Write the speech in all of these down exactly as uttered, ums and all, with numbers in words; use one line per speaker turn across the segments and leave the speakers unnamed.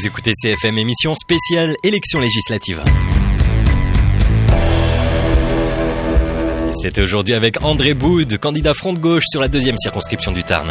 Vous écoutez C F M, émission spéciale élection législative. C'était aujourd'hui avec André Boud, candidat Front de Gauche sur la deuxième circonscription du Tarn.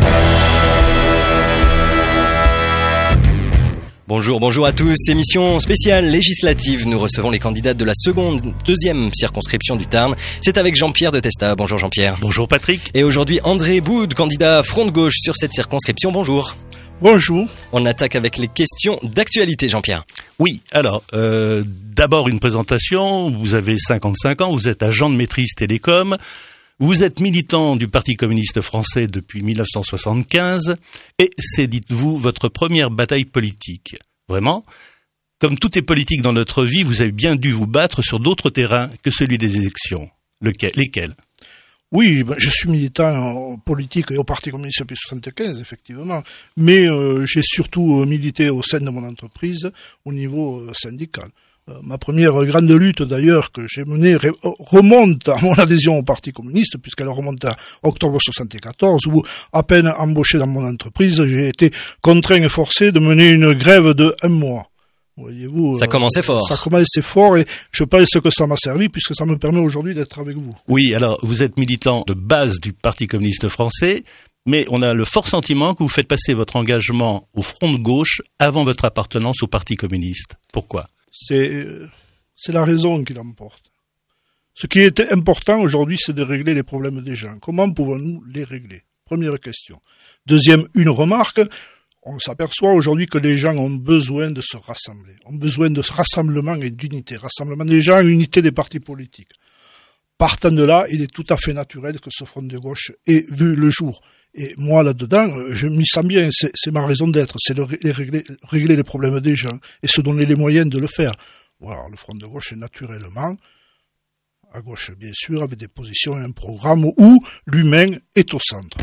Bonjour, bonjour à tous. Émission spéciale législative. Nous recevons les candidats de la seconde, deuxième circonscription du Tarn. C'est avec Jean-Pierre de Testa. Bonjour Jean-Pierre.
Bonjour Patrick.
Et aujourd'hui André Boud, candidat Front de Gauche sur cette circonscription. Bonjour.
Bonjour.
On attaque avec les questions d'actualité, Jean-Pierre.
Oui, alors, euh, d'abord une présentation. Vous avez cinquante-cinq ans, vous êtes agent de maîtrise télécom. Vous êtes militant du Parti communiste français depuis dix-neuf cent soixante-quinze et c'est, dites-vous, votre première bataille politique. Vraiment, comme tout est politique dans notre vie, vous avez bien dû vous battre sur d'autres terrains que celui des élections. Lequel, lesquels ?
Oui, ben, je suis militant en politique et au Parti communiste depuis soixante-quinze, effectivement, mais euh, j'ai surtout milité au sein de mon entreprise au niveau euh, syndical. Euh, ma première grande lutte, d'ailleurs, que j'ai menée ré- remonte à mon adhésion au Parti communiste, puisqu'elle remonte à octobre soixante-quatorze, où, à peine embauché dans mon entreprise, j'ai été contraint et forcé de mener une grève de un mois. Voyez-vous,
ça commençait fort.
Ça commençait fort et je pense que ça m'a servi puisque ça me permet aujourd'hui d'être avec vous.
Oui, alors vous êtes militant de base du Parti communiste français, mais on a le fort sentiment que vous faites passer votre engagement au Front de Gauche avant votre appartenance au Parti communiste. Pourquoi ?
C'est, c'est la raison qui l'emporte. Ce qui est important aujourd'hui, c'est de régler les problèmes des gens. Comment pouvons-nous les régler ? Première question. Deuxième, une remarque. On s'aperçoit aujourd'hui que les gens ont besoin de se rassembler, ont besoin de rassemblement et d'unité, rassemblement des gens, unité des partis politiques. Partant de là, il est tout à fait naturel que ce Front de Gauche ait vu le jour. Et moi, là-dedans, je m'y sens bien, c'est, c'est ma raison d'être, c'est de régler, régler les problèmes des gens et se donner les moyens de le faire. Voilà, le Front de Gauche est naturellement à gauche, bien sûr, avec des positions et un programme où l'humain est au centre.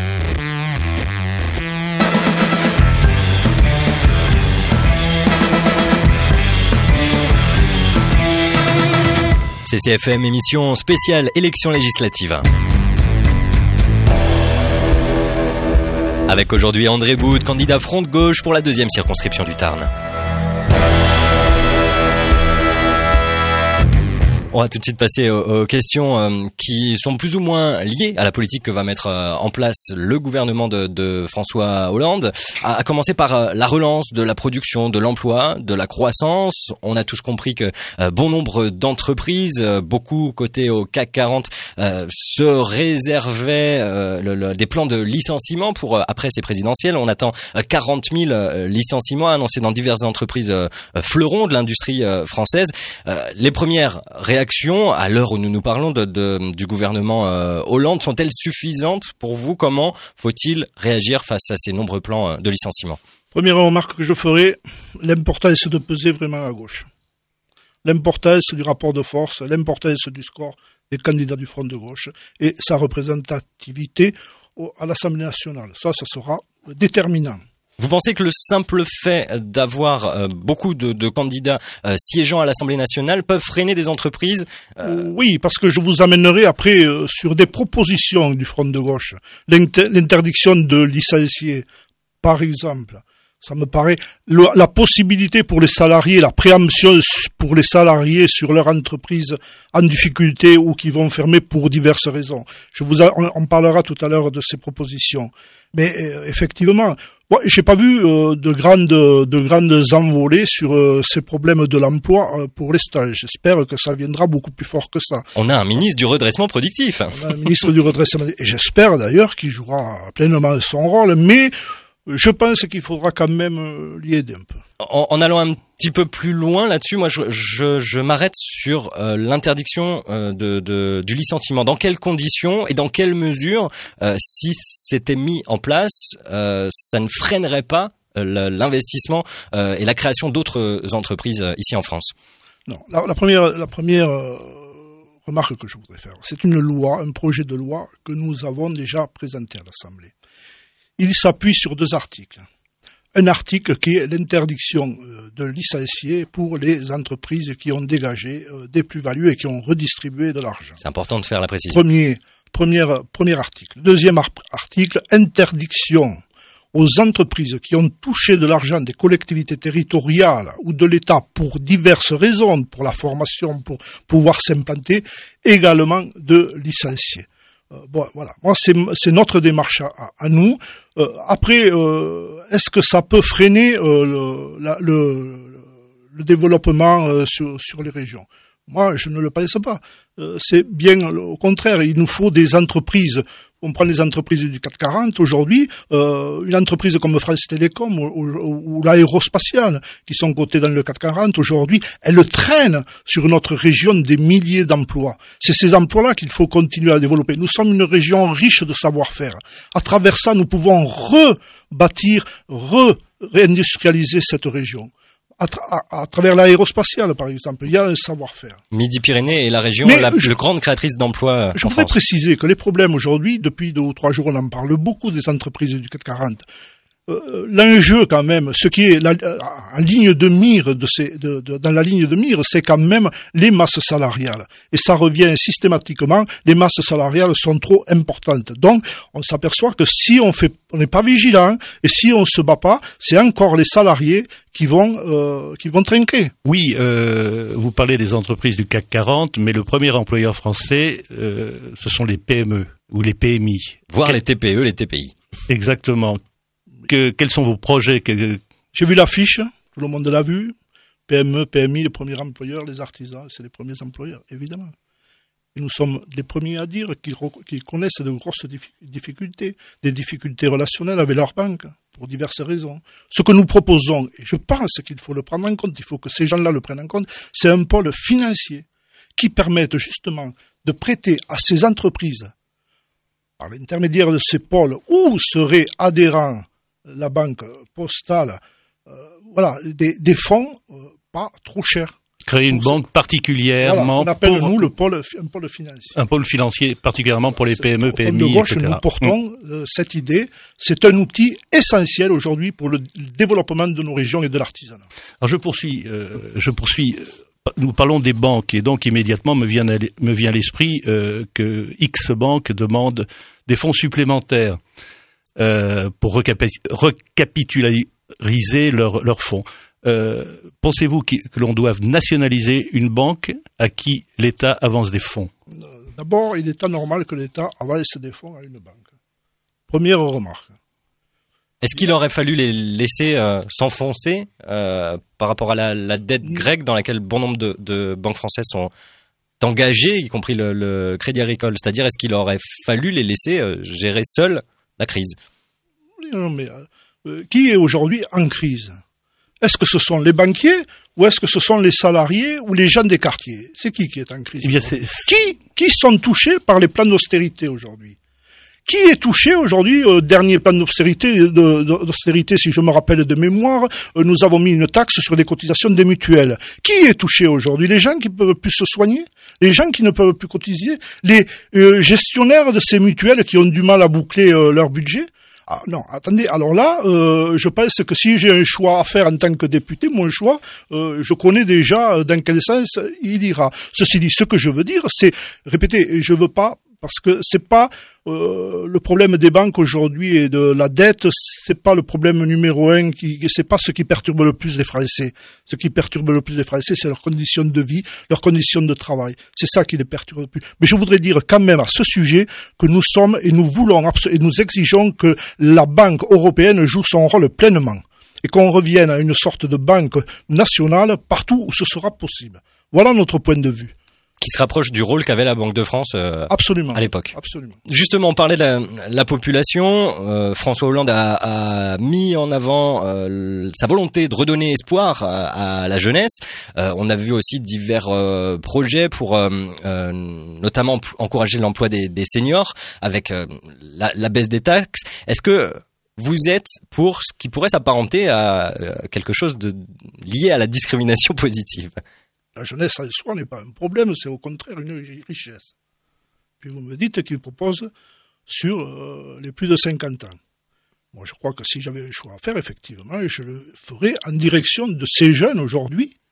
C C F M, émission spéciale élection législative. Avec aujourd'hui André Boud, candidat Front de Gauche pour la deuxième circonscription du Tarn. On va tout de suite passer aux, aux questions euh, qui sont plus ou moins liées à la politique que va mettre euh, en place le gouvernement de, de François Hollande. À, à commencer par euh, la relance de la production, de l'emploi, de la croissance. On a tous compris que euh, bon nombre d'entreprises, euh, beaucoup côté au C A C quarante, euh, se réservaient euh, le, le, des plans de licenciement pour euh, après ces présidentielles. On attend euh, quarante mille euh, licenciements annoncés dans diverses entreprises euh, fleurons de l'industrie euh, française. Euh, les premières réactions à l'heure où nous nous parlons de, de, du gouvernement euh, Hollande sont-elles suffisantes pour vous ? Comment faut-il réagir face à ces nombreux plans euh, de licenciement ?
Première remarque que je ferai, l'importance de peser vraiment à gauche. L'importance du rapport de force, l'importance du score des candidats du Front de Gauche et sa représentativité au, à l'Assemblée nationale. Ça, ça sera déterminant.
Vous pensez que le simple fait d'avoir euh, beaucoup de, de candidats euh, siégeant à l'Assemblée nationale peuvent freiner des entreprises euh...
Oui, parce que je vous amènerai après euh, sur des propositions du Front de Gauche. L'inter- l'interdiction de licencier, par exemple. Ça me paraît le, la possibilité pour les salariés, la préemption pour les salariés sur leur entreprise en difficulté ou qui vont fermer pour diverses raisons. Je vous a, on, on parlera tout à l'heure de ces propositions. Mais euh, effectivement, moi, j'ai pas vu euh, de grandes de grandes envolées sur euh, ces problèmes de l'emploi euh, pour les stages. J'espère que ça viendra beaucoup plus fort que ça.
On a un ministre du redressement productif.
On a un ministre du redressement et j'espère d'ailleurs qu'il jouera pleinement son rôle, mais je pense qu'il faudra quand même l'y aider un peu.
En, en allant un petit peu plus loin là-dessus, moi je, je, je m'arrête sur euh, l'interdiction euh, de, de, du licenciement. Dans quelles conditions et dans quelle mesure, euh, si c'était mis en place, euh, ça ne freinerait pas euh, l'investissement euh, et la création d'autres entreprises euh, ici en France ?
Non, la, la première, la première euh, remarque que je voudrais faire, c'est une loi, un projet de loi que nous avons déjà présenté à l'Assemblée. Il s'appuie sur deux articles. Un article qui est l'interdiction de licencier pour les entreprises qui ont dégagé des plus-values et qui ont redistribué de l'argent.
C'est important de faire la précision.
Premier, premier, premier article. Deuxième article, interdiction aux entreprises qui ont touché de l'argent des collectivités territoriales ou de l'État pour diverses raisons, pour la formation, pour pouvoir s'implanter, également de licencier. Euh, bon, voilà. Moi, c'est, c'est notre démarche à, à nous. Euh, après, euh, est-ce que ça peut freiner euh, le, la, le, le développement euh, sur, sur les régions ? Moi, je ne le pense pas. Euh, c'est bien au contraire. Il nous faut des entreprises. On prend les entreprises du CAC quarante aujourd'hui, euh, une entreprise comme France Télécom ou, ou, ou l'aérospatiale, qui sont cotées dans le CAC quarante aujourd'hui, elles traînent sur notre région des milliers d'emplois. C'est ces emplois-là qu'il faut continuer à développer. Nous sommes une région riche de savoir-faire. À travers ça, nous pouvons rebâtir, re-réindustrialiser cette région. À, tra- à, à travers l'aérospatiale, par exemple, il y a un savoir-faire.
Midi-Pyrénées est la région
Mais
la
je,
plus grande créatrice d'emplois
Je
en
voudrais
France.
préciser que les problèmes aujourd'hui, depuis deux ou trois jours, on en parle beaucoup des entreprises du CAC quarante. Euh, l'enjeu quand même, ce qui est la, en ligne de mire de ces, de, de, dans la ligne de mire, c'est quand même les masses salariales. Et ça revient systématiquement, les masses salariales sont trop importantes. Donc, on s'aperçoit que si on fait, on n'est pas vigilant et si on se bat pas, c'est encore les salariés qui vont, euh, qui vont trinquer.
Oui, euh, vous parlez des entreprises du CAC quarante, mais le premier employeur français, euh, ce sont les P M E ou les P M I.
Voire
Quel...
les T P E, les T P I.
Exactement. Que, quels sont vos projets que...
J'ai vu l'affiche, tout le monde l'a vu. P M E, P M I, les premiers employeurs, les artisans, c'est les premiers employeurs, évidemment. Et nous sommes les premiers à dire qu'ils, qu'ils connaissent de grosses difficultés, des difficultés relationnelles avec leurs banques, pour diverses raisons. Ce que nous proposons, et je pense qu'il faut le prendre en compte, il faut que ces gens-là le prennent en compte, c'est un pôle financier qui permette justement de prêter à ces entreprises, par l'intermédiaire de ces pôles, où seraient adhérents la banque postale, euh, voilà, des, des fonds euh, pas trop chers.
Créer une banque particulièrement...
Voilà, on appelle
pour...
nous le pôle, un pôle financier.
Un pôle financier particulièrement pour les P M E, P M I,
de gauche,
et cetera.
Nous portons mmh. euh, cette idée. C'est un outil essentiel aujourd'hui pour le développement de nos régions et de l'artisanat.
Alors je poursuis, euh, je poursuis. Nous parlons des banques et donc immédiatement me vient à, me vient à l'esprit euh, que X banque demande des fonds supplémentaires. Euh, pour recapi- recapitaliser leurs leur fonds. Euh, pensez-vous que, que l'on doive nationaliser une banque à qui l'État avance des fonds ?
D'abord, il est anormal que l'État avance des fonds à une banque. Première remarque.
Est-ce qu'il aurait fallu les laisser euh, s'enfoncer euh, par rapport à la, la dette grecque dans laquelle bon nombre de, de banques françaises sont engagées, y compris le, le Crédit Agricole ? C'est-à-dire, est-ce qu'il aurait fallu les laisser euh, gérer seuls la crise?
Non, mais euh, qui est aujourd'hui en crise? Est-ce que ce sont les banquiers ou est-ce que ce sont les salariés ou les gens des quartiers? C'est qui qui est en crise?
Eh bien, c'est...
Qui, qui sont touchés par les plans d'austérité aujourd'hui? Qui est touché aujourd'hui au dernier plan d'austérité, de, d'austérité, si je me rappelle de mémoire, euh, nous avons mis une taxe sur les cotisations des mutuelles. Qui est touché aujourd'hui? Les gens qui ne peuvent plus se soigner, les gens qui ne peuvent plus cotiser, les euh, gestionnaires de ces mutuelles qui ont du mal à boucler euh, leur budget. Ah, non, attendez, alors là, euh, je pense que si j'ai un choix à faire en tant que député, mon choix, euh, je connais déjà dans quel sens il ira. Ceci dit, ce que je veux dire, c'est, répétez, je veux pas, parce que c'est pas euh, le problème des banques aujourd'hui et de la dette, c'est pas le problème numéro un, qui, c'est pas ce qui perturbe le plus les Français. Ce qui perturbe le plus les Français, c'est leurs conditions de vie, leurs conditions de travail. C'est ça qui les perturbe le plus. Mais je voudrais dire quand même à ce sujet que nous sommes et nous voulons et nous exigeons que la Banque européenne joue son rôle pleinement et qu'on revienne à une sorte de banque nationale partout où ce sera possible. Voilà notre point de vue.
Qui se rapproche du rôle qu'avait la Banque de France euh,
absolument,
à l'époque.
Absolument.
Justement, on parlait de la, la population. Euh, François Hollande a, a mis en avant euh, sa volonté de redonner espoir à, à la jeunesse. Euh, on a vu aussi divers euh, projets pour euh, euh, notamment p- encourager l'emploi des, des seniors avec euh, la, la baisse des taxes. Est-ce que vous êtes pour ce qui pourrait s'apparenter à, à quelque chose de lié à la discrimination positive ?
La jeunesse en soi n'est pas un problème, c'est au contraire une richesse. Puis vous me dites qu'il propose sur euh, les plus de cinquante ans. Moi, je crois que si j'avais un choix à faire, effectivement, je le ferais en direction de ces jeunes aujourd'hui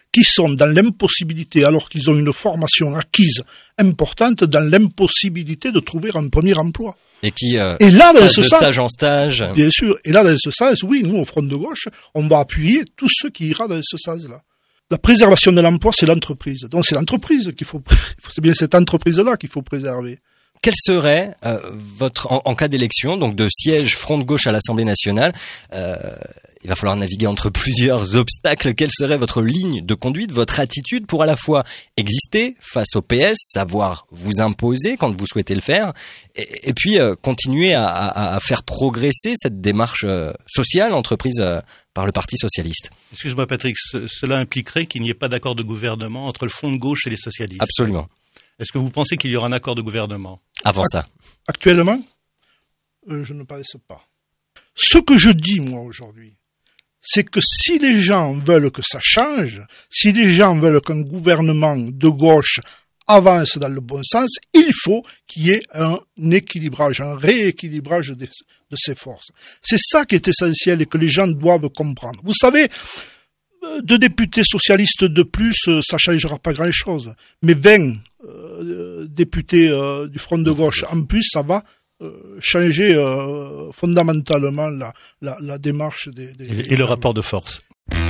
qui sont dans l'impossibilité, alors qu'ils ont une formation acquise importante, dans l'impossibilité de trouver un premier emploi.
Et qui, euh,
et là, dans ce
de
sens,
stage en stage.
Bien sûr. Et là, dans ce sens, oui, nous, au Front de gauche, on va appuyer tout ce qui ira dans ce sens-là. La préservation de l'emploi, c'est l'entreprise. Donc, c'est l'entreprise qu'il faut, c'est bien cette entreprise-là qu'il faut préserver.
Quel serait euh, votre, en, en cas d'élection, donc de siège Front de gauche à l'Assemblée nationale, euh, il va falloir naviguer entre plusieurs obstacles. Quelle serait votre ligne de conduite, votre attitude pour à la fois exister face au P S, savoir vous imposer quand vous souhaitez le faire, et, et puis euh, continuer à, à, à faire progresser cette démarche euh, sociale entreprise euh, par le Parti socialiste?
Excuse-moi Patrick, ce, cela impliquerait qu'il n'y ait pas d'accord de gouvernement entre le Front de gauche et les socialistes.
Absolument.
Est-ce que vous pensez qu'il y aura un accord de gouvernement
avant ça?
Actuellement, euh, je ne pense pas. Ce que je dis, moi, aujourd'hui, c'est que si les gens veulent que ça change, si les gens veulent qu'un gouvernement de gauche avance dans le bon sens, il faut qu'il y ait un équilibrage, un rééquilibrage de, de ces forces. C'est ça qui est essentiel et que les gens doivent comprendre. Vous savez, deux députés socialistes de plus, ça changera pas grand-chose. Mais vingt euh, députés euh, du Front de gauche en plus, ça va euh, changer euh, fondamentalement la, la, la démarche des... des
et, et le rapport de force.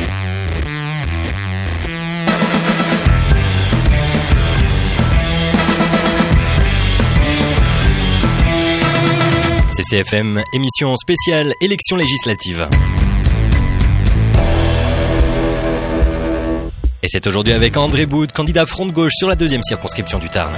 C C F M, émission spéciale élection législative. Et c'est aujourd'hui avec André Boud, candidat Front de gauche sur la deuxième circonscription du Tarn.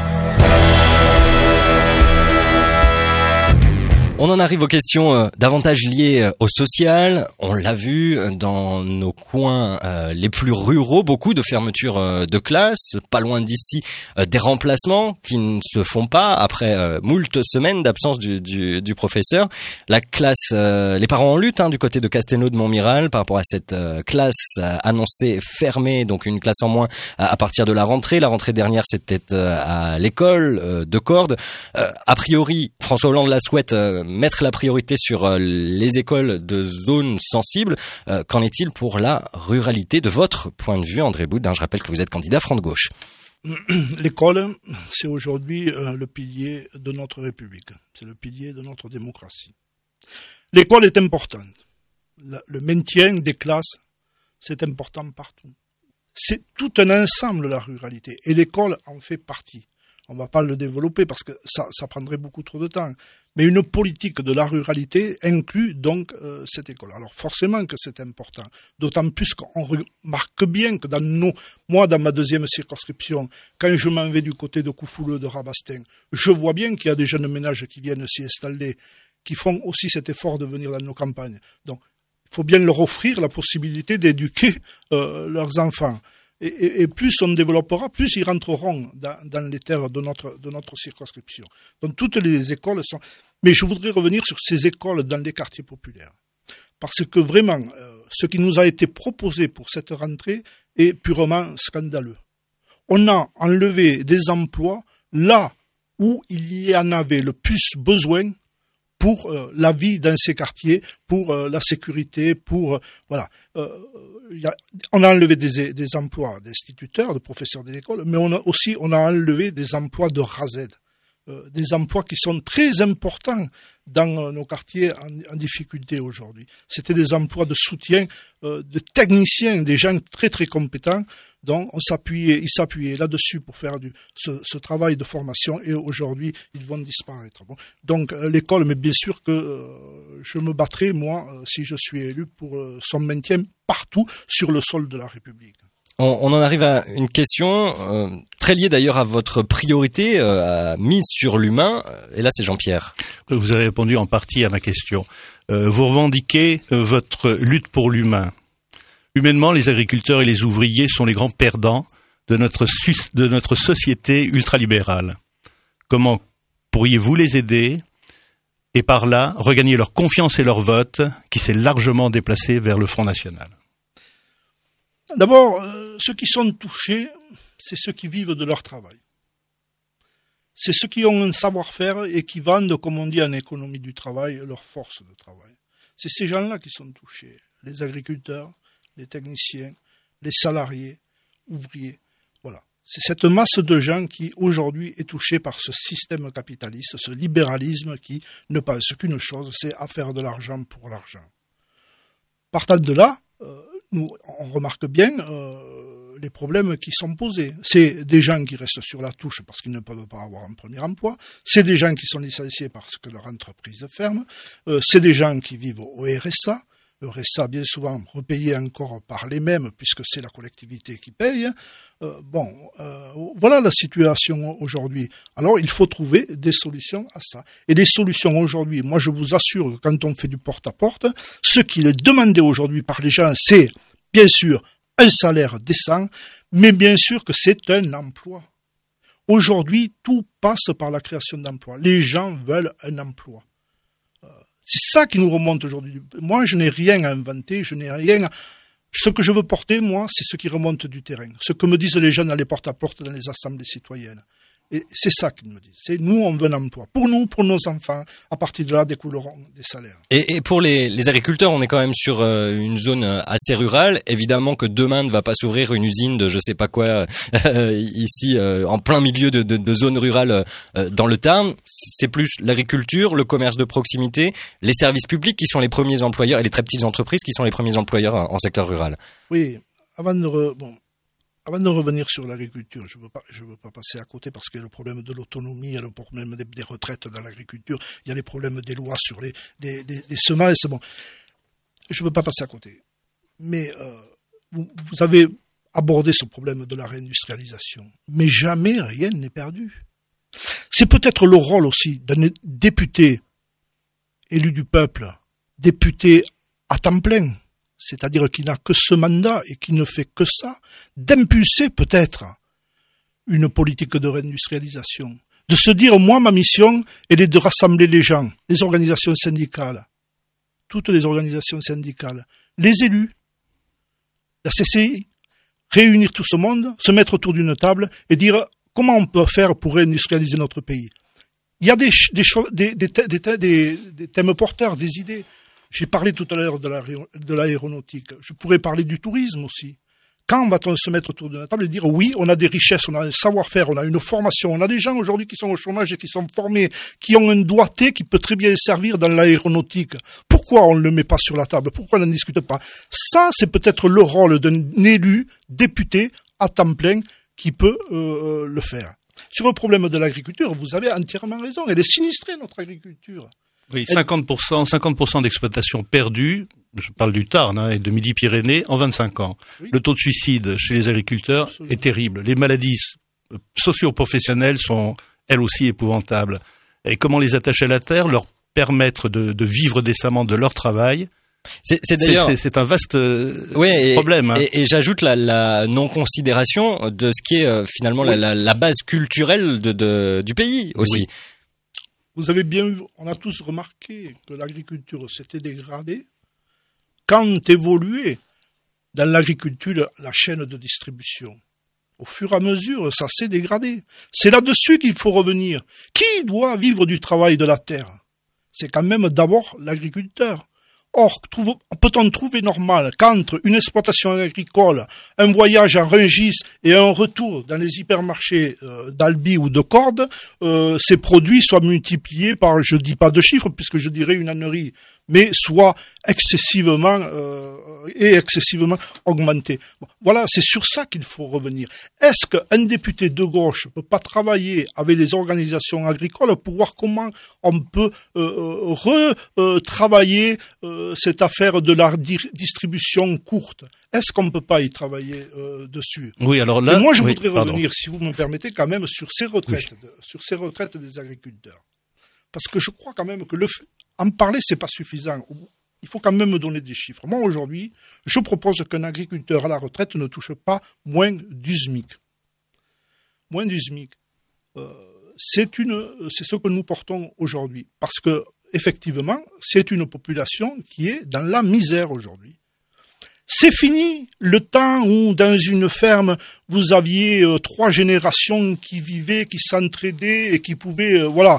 On en arrive aux questions euh, davantage liées euh, au social. On l'a vu euh, dans nos coins euh, les plus ruraux, beaucoup de fermetures euh, de classes, pas loin d'ici euh, des remplacements qui ne se font pas après euh, moult semaines d'absence du, du, du professeur. La classe, euh, les parents en lutte hein, du côté de Castelnau de Montmiral par rapport à cette euh, classe euh, annoncée fermée, donc une classe en moins à, à partir de la rentrée. La rentrée dernière, c'était euh, à l'école euh, de Cordes. Euh, a priori, François Hollande la souhaite euh, mettre la priorité sur euh, les écoles de zones sensibles. Euh, qu'en est-il pour la ruralité de votre point de vue, André Boudin? Je rappelle que vous êtes candidat Front de gauche.
L'école, c'est aujourd'hui euh, le pilier de notre République. C'est le pilier de notre démocratie. L'école est importante. Le, le maintien des classes, c'est important partout. C'est tout un ensemble, la ruralité. Et l'école en fait partie. On ne va pas le développer parce que ça, ça prendrait beaucoup trop de temps. Mais une politique de la ruralité inclut donc euh, cette école. Alors forcément que c'est important. D'autant plus qu'on remarque bien que dans nos, moi, dans ma deuxième circonscription, quand je m'en vais du côté de Coufouleux, de Rabastens, je vois bien qu'il y a des jeunes ménages qui viennent s'y installer, qui font aussi cet effort de venir dans nos campagnes. Donc, il faut bien leur offrir la possibilité d'éduquer euh, leurs enfants. Et, et, et plus on développera, plus ils rentreront dans, dans les terres de notre, de notre circonscription. Donc toutes les écoles sont... Mais je voudrais revenir sur ces écoles dans les quartiers populaires. Parce que vraiment, euh, ce qui nous a été proposé pour cette rentrée est purement scandaleux. On a enlevé des emplois là où il y en avait le plus besoin pour euh, la vie dans ces quartiers, pour euh, la sécurité, pour... Euh, voilà. Euh, y a, on a enlevé des, des emplois d'instituteurs, de professeurs des écoles, mais on a aussi on a enlevé des emplois de R A Z, euh, des emplois qui sont très importants dans euh, nos quartiers en, en difficulté aujourd'hui. C'était des emplois de soutien, euh, de techniciens, des gens très très compétents, dont on s'appuyait, ils s'appuyaient là-dessus pour faire du, ce, ce travail de formation, et aujourd'hui ils vont disparaître. Bon. Donc euh, l'école, mais bien sûr que euh, je me battrai moi euh, si je suis élu pour euh, son maintien partout sur le sol de la République.
On, on en arrive à une question euh, très liée d'ailleurs à votre priorité euh, mise sur l'humain. Et là, c'est Jean-Pierre.
Vous avez répondu en partie à ma question. Euh, vous revendiquez euh, votre lutte pour l'humain. Humainement, les agriculteurs et les ouvriers sont les grands perdants de notre, de notre société ultralibérale. Comment pourriez-vous les aider et par là regagner leur confiance et leur vote qui s'est largement déplacé vers le Front National?
D'abord, euh, ceux qui sont touchés, c'est ceux qui vivent de leur travail. C'est ceux qui ont un savoir-faire et qui vendent, comme on dit en économie du travail, leur force de travail. C'est ces gens-là qui sont touchés. Les agriculteurs, les techniciens, les salariés. ouvriers. Voilà. C'est cette masse de gens qui, aujourd'hui, est touchée par ce système capitaliste, ce libéralisme qui ne pense qu'une chose, c'est à faire de l'argent pour l'argent. Partant de là, euh, nous, on remarque bien euh, les problèmes qui sont posés. C'est des gens qui restent sur la touche parce qu'ils ne peuvent pas avoir un premier emploi. C'est des gens qui sont licenciés parce que leur entreprise ferme. Euh, c'est des gens qui vivent au R S A. Le R S A, bien souvent, repayé encore par les mêmes, puisque c'est la collectivité qui paye. Euh, bon, euh, voilà la situation aujourd'hui. Alors, il faut trouver des solutions à ça. Et des solutions aujourd'hui, moi je vous assure que quand on fait du porte-à-porte, ce qui est demandé aujourd'hui par les gens, c'est, bien sûr, un salaire décent, mais bien sûr que c'est un emploi. Aujourd'hui, tout passe par la création d'emplois. Les gens veulent un emploi. C'est ça qui nous remonte aujourd'hui. Moi, je n'ai rien à inventer, je n'ai rien à... Ce que je veux porter, moi, c'est ce qui remonte du terrain. Ce que me disent les jeunes dans les porte-à-porte dans les assemblées citoyennes. Et c'est ça qu'ils me disent. C'est nous, on veut un emploi. Pour nous, pour nos enfants, à partir de là, découleront des salaires.
Et, et pour les, les agriculteurs, on est quand même sur euh, une zone assez rurale. Évidemment que demain ne va pas s'ouvrir une usine de je sais pas quoi euh, ici, euh, en plein milieu de, de, de zones rurales euh, dans le Tarn. C'est plus l'agriculture, le commerce de proximité, les services publics qui sont les premiers employeurs et les très petites entreprises qui sont les premiers employeurs en, en secteur rural.
Oui, avant de... Re... Bon. Avant de revenir sur l'agriculture, je ne veux pas, je veux pas passer à côté parce qu'il y a le problème de l'autonomie, il y a le problème des, des retraites dans l'agriculture, il y a les problèmes des lois sur les, les, les, les semences. Bon, je ne veux pas passer à côté. Mais euh, vous, vous avez abordé ce problème de la réindustrialisation. Mais jamais rien n'est perdu. C'est peut-être le rôle aussi d'un député élu du peuple, député à temps plein, c'est-à-dire qui n'a que ce mandat et qui ne fait que ça, d'impulser peut-être une politique de réindustrialisation, de se dire, moi, ma mission, elle est de rassembler les gens, les organisations syndicales, toutes les organisations syndicales, les élus, la C C I, réunir tout ce monde, se mettre autour d'une table et dire comment on peut faire pour réindustrialiser notre pays. Il y a des, des, des, des, des, des, des thèmes porteurs, des idées. J'ai parlé tout à l'heure de, la, de l'aéronautique. Je pourrais parler du tourisme aussi. Quand va-t-on se mettre autour de la table et dire oui, on a des richesses, on a un savoir-faire, on a une formation, on a des gens aujourd'hui qui sont au chômage et qui sont formés, qui ont un doigté qui peut très bien servir dans l'aéronautique. Pourquoi on ne le met pas sur la table? Pourquoi on n'en discute pas? Ça, c'est peut-être le rôle d'un élu, député, à temps plein, qui peut euh, le faire. Sur le problème de l'agriculture, vous avez entièrement raison. Elle est sinistrée, notre agriculture.
Oui, cinquante pour cent, cinquante pour cent d'exploitation perdue, je parle du Tarn hein, et de Midi-Pyrénées, en vingt-cinq ans. Oui. Le taux de suicide chez les agriculteurs Absolument. Est terrible. Les maladies socio-professionnelles sont, elles aussi, épouvantables. Et comment les attacher à la terre, leur permettre de, de vivre décemment de leur travail,
C'est, c'est d'ailleurs,
c'est, c'est, c'est un vaste
oui, et,
problème. Hein.
Et, et j'ajoute la, la non-considération de ce qui est euh, finalement oui. la, la, la base culturelle de, de, du pays aussi.
Oui. Vous avez bien vu, on a tous remarqué que l'agriculture s'était dégradée quand évoluait dans l'agriculture la chaîne de distribution. Au fur et à mesure, ça s'est dégradé. C'est là-dessus qu'il faut revenir. Qui doit vivre du travail de la terre? C'est quand même d'abord l'agriculteur. Or, trouve, peut-on trouver normal qu'entre une exploitation agricole, un voyage en Rungis et un retour dans les hypermarchés euh, d'Albi ou de Cordes, euh, ces produits soient multipliés par, je dis pas de chiffres puisque je dirais une ânerie, mais soient excessivement euh, et excessivement augmentés. Bon, voilà, c'est sur ça qu'il faut revenir. Est-ce qu'un député de gauche peut pas travailler avec les organisations agricoles pour voir comment on peut euh, retravailler euh, cette affaire de la distribution courte? Est-ce qu'on ne peut pas y travailler euh, dessus?
Oui, alors là,
et moi, je
oui,
voudrais
pardon.
revenir, si vous me permettez, quand même sur ces retraites, oui. de, sur ces retraites des agriculteurs, parce que je crois quand même que le en parler, c'est pas suffisant. Il faut quand même me donner des chiffres. Moi, aujourd'hui, je propose qu'un agriculteur à la retraite ne touche pas moins du SMIC. Moins du SMIC. Euh, c'est une, c'est ce que nous portons aujourd'hui, parce que effectivement, c'est une population qui est dans la misère aujourd'hui. C'est fini le temps où, dans une ferme, vous aviez euh, trois générations qui vivaient, qui s'entraidaient et qui pouvaient, euh, voilà,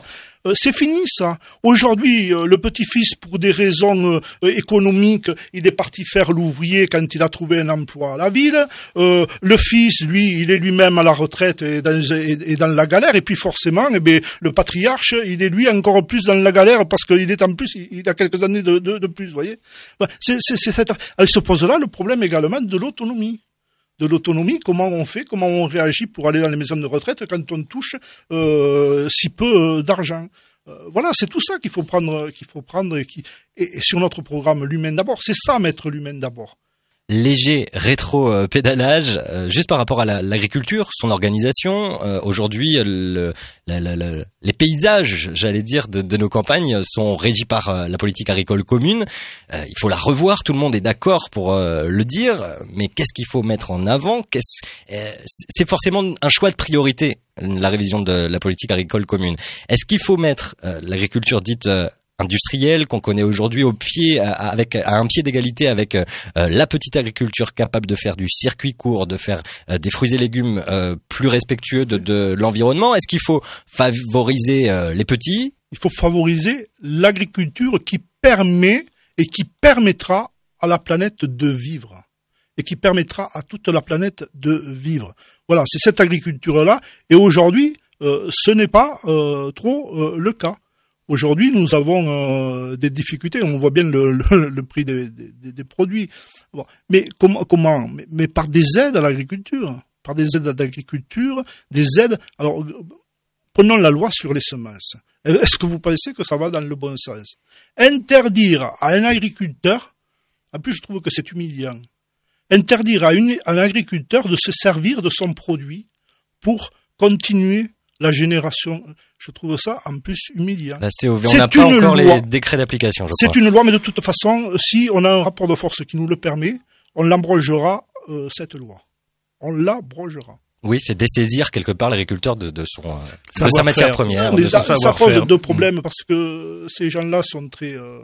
Euh, c'est fini ça. Aujourd'hui, euh, le petit-fils, pour des raisons euh, économiques, il est parti faire l'ouvrier quand il a trouvé un emploi à la ville. Euh, le fils, lui, il est lui-même à la retraite et dans, et, et dans la galère. Et puis forcément, eh bien, le patriarche, il est lui encore plus dans la galère parce qu'il est en plus, il, il a quelques années de, de, de plus, vous voyez. C'est, c'est, c'est cette... Elle se pose là le problème également de l'autonomie. De l'autonomie, comment on fait, comment on réagit pour aller dans les maisons de retraite quand on touche euh, si peu euh, d'argent. Euh, voilà, c'est tout ça qu'il faut prendre, qu'il faut prendre et, qui, et, et sur notre programme l'humain d'abord. C'est ça, mettre l'humain d'abord.
Léger rétro-pédalage, euh, juste par rapport à la, l'agriculture, son organisation. Euh, aujourd'hui, le, la, la, la, les paysages, j'allais dire, de, de nos campagnes sont régis par euh, la politique agricole commune. Euh, il faut la revoir, tout le monde est d'accord pour euh, le dire, mais qu'est-ce qu'il faut mettre en avant ? Qu'est-ce, euh, C'est forcément un choix de priorité, la révision de la politique agricole commune. Est-ce qu'il faut mettre euh, l'agriculture dite euh, industrielle qu'on connaît aujourd'hui au pied, avec à un pied d'égalité avec euh, la petite agriculture capable de faire du circuit court, de faire euh, des fruits et légumes euh, plus respectueux de, de l'environnement. Est-ce qu'il faut favoriser euh, les petits ?
Il faut favoriser l'agriculture qui permet et qui permettra à la planète de vivre et qui permettra à toute la planète de vivre. Voilà, c'est cette agriculture-là. Et aujourd'hui, euh, ce n'est pas euh, trop euh, le cas. Aujourd'hui, nous avons euh, des difficultés. On voit bien le, le, le prix des, des, des produits. Bon. Mais comment, comment mais, mais par des aides à l'agriculture, par des aides à l'agriculture, des aides. Alors, prenons la loi sur les semences. Est-ce que vous pensez que ça va dans le bon sens ? Interdire à un agriculteur, en plus, je trouve que c'est humiliant. Interdire à, une, à un agriculteur de se servir de son produit pour continuer la génération, je trouve ça en plus humiliant.
La C O V, on n'a pas encore loi. Les décrets d'application, je
C'est
crois.
une loi, mais de toute façon, si on a un rapport de force qui nous le permet, on l'abrogera, euh, cette loi. On l'abrogera.
Oui, c'est dessaisir quelque part l'agriculteur de, de, son, de sa matière
faire.
première.
Mais
de
ça,
son
ça pose
faire.
deux problèmes, parce que ces gens-là sont très, euh,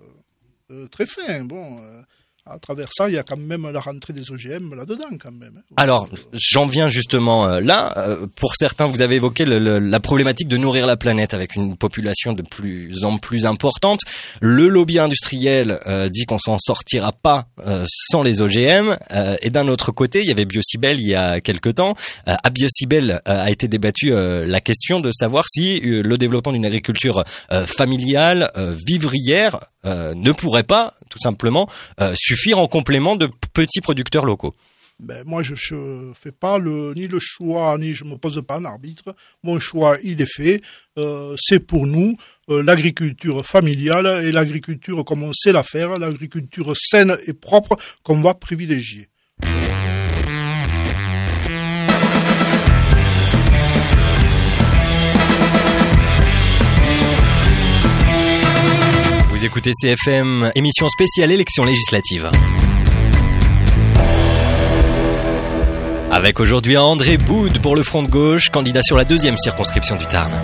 euh, très fins. Bon, euh, à travers ça, il y a quand même la rentrée des O G M là-dedans, quand même.
Alors, j'en viens justement euh, là. Euh, pour certains, vous avez évoqué le, le, la problématique de nourrir la planète avec une population de plus en plus importante. Le lobby industriel euh, dit qu'on s'en sortira pas euh, sans les O G M. Euh, et d'un autre côté, il y avait Biocibel il y a quelque temps. Euh, à Biocibel euh, a été débattue euh, la question de savoir si euh, le développement d'une agriculture euh, familiale, euh, vivrière, euh, ne pourrait pas, tout simplement, euh, suffire en complément de petits producteurs locaux.
Ben, moi, je ne fais pas le, ni le choix, ni je me pose pas en arbitre. Mon choix, il est fait. Euh, c'est pour nous euh, l'agriculture familiale et l'agriculture comme on sait la faire, l'agriculture saine et propre qu'on va privilégier.
Vous écoutez C F M, émission spéciale élection législative. Avec aujourd'hui André Boud pour le Front de Gauche, candidat sur la deuxième circonscription du Tarn.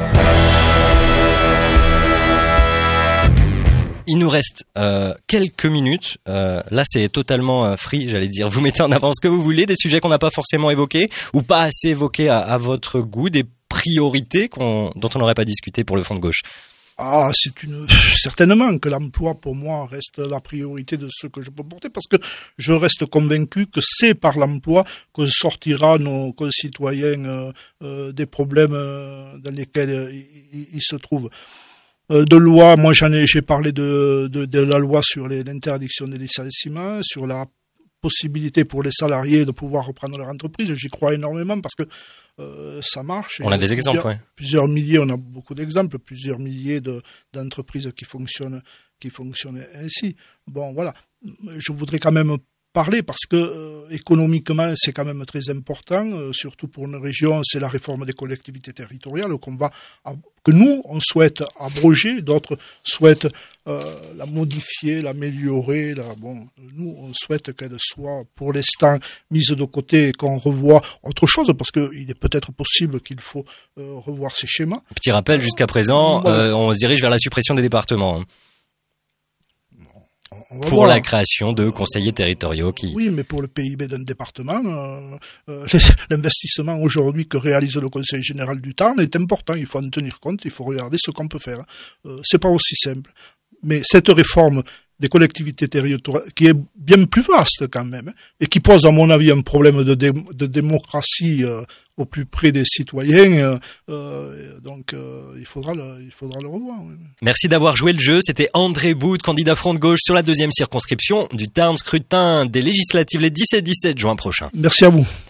Il nous reste euh, quelques minutes. Euh, là, c'est totalement euh, free, j'allais dire. Vous mettez en avant ce que vous voulez, des sujets qu'on n'a pas forcément évoqués ou pas assez évoqués à, à votre goût, des priorités qu'on, dont on n'aurait pas discuté pour le Front de Gauche.
Ah, c'est une certainement que l'emploi pour moi reste la priorité de ce que je peux porter, parce que je reste convaincu que c'est par l'emploi que sortira nos concitoyens euh, euh, des problèmes euh, dans lesquels euh, ils, ils se trouvent. Euh, de loi, moi j'en ai, j'ai parlé de, de, de la loi sur les, l'interdiction des licenciements, sur la possibilité pour les salariés de pouvoir reprendre leur entreprise. J'y crois énormément parce que euh, ça marche.
On a des exemples, oui.
Plusieurs milliers, on a beaucoup d'exemples, plusieurs milliers de, d'entreprises qui fonctionnent, qui fonctionnent ainsi. Bon, voilà. Je voudrais quand même parler parce que euh, économiquement c'est quand même très important, euh, surtout pour une région. C'est la réforme des collectivités territoriales qu'on va, que nous on souhaite abroger, d'autres souhaitent euh, la modifier, l'améliorer. La, bon, nous on souhaite qu'elle soit pour l'instant mise de côté et qu'on revoie autre chose, parce que il est peut-être possible qu'il faut euh, revoir ces schémas.
Petit rappel, jusqu'à présent,
voilà.
euh, on se dirige vers la suppression des départements.
On va
pour
voir.
la création de conseillers territoriaux qui...
Oui, mais pour le P I B d'un département, euh, euh, l'investissement aujourd'hui que réalise le Conseil général du Tarn est important. Il faut en tenir compte, il faut regarder ce qu'on peut faire. Euh, c'est pas aussi simple. Mais cette réforme des collectivités territoriales, qui est bien plus vaste quand même, et qui pose à mon avis un problème de, dé- de démocratie euh, au plus près des citoyens, euh, euh, donc euh, il faudra le, il faudra le revoir. Oui.
Merci d'avoir joué le jeu. C'était André Bout, candidat Front de Gauche sur la deuxième circonscription du Tarn, scrutin des législatives les dix et dix-sept juin prochains.
Merci à vous.